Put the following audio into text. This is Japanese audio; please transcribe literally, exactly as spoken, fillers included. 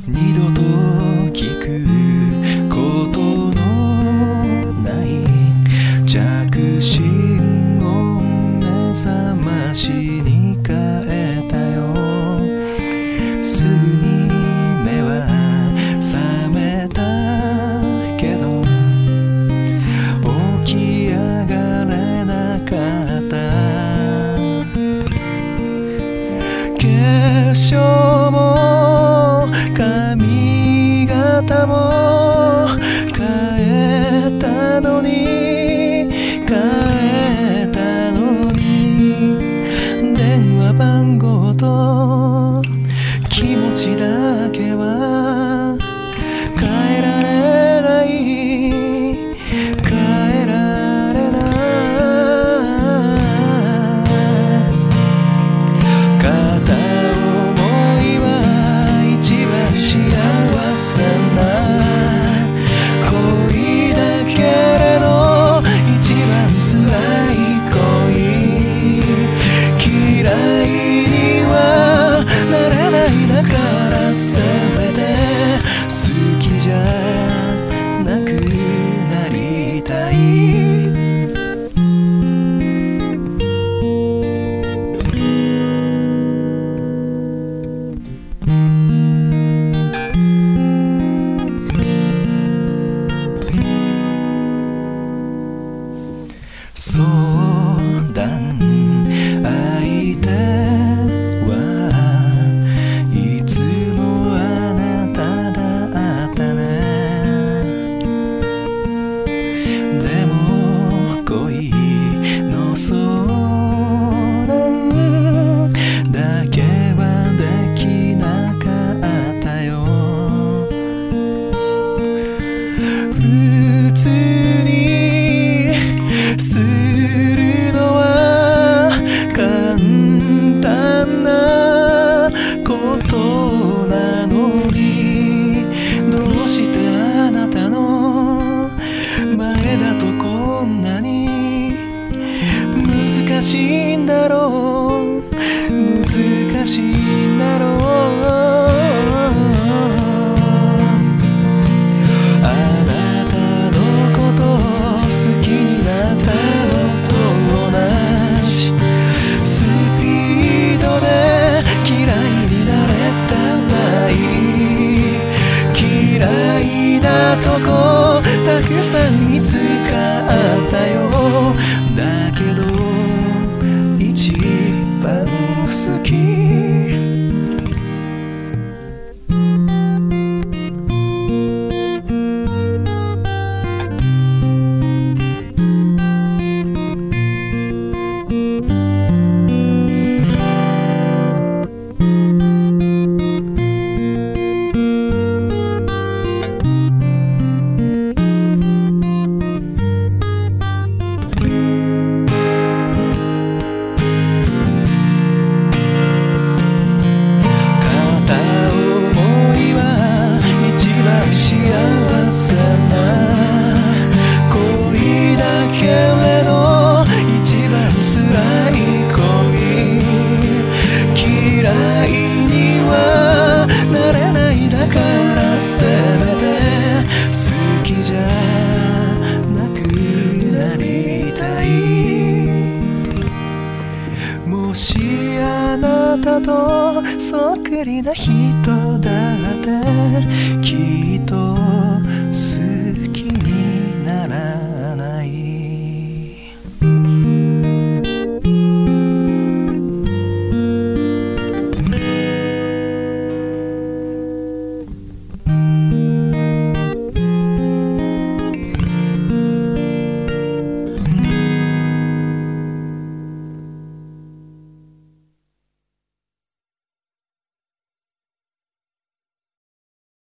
二度と聞くことのない着信を目覚ましに変えたよ。すぐに目は覚めたけど起き上がれなかった。化粧も髪型も変えたのに変えたのに電話番号と気持ちだけは変えられない変えられない片思いは一番幸せな恋だけれど一番辛い恋嫌いにはなれないだからせめて好きじゃなくなりたい。相談相手はいつもあなただったね。でも恋の相談だけはできなかったよ。普通にするのは簡単なことなのにどうしてあなたの前だとこんなに難しいんだろう難しいんだろう。あなたのこと好きになったのと同じスピードで嫌いになれたない嫌いなとこたくさん見つかったよ。だけど一番好きせめて好きじゃなくなりたい。もしあなたとそっくりな人だってきっと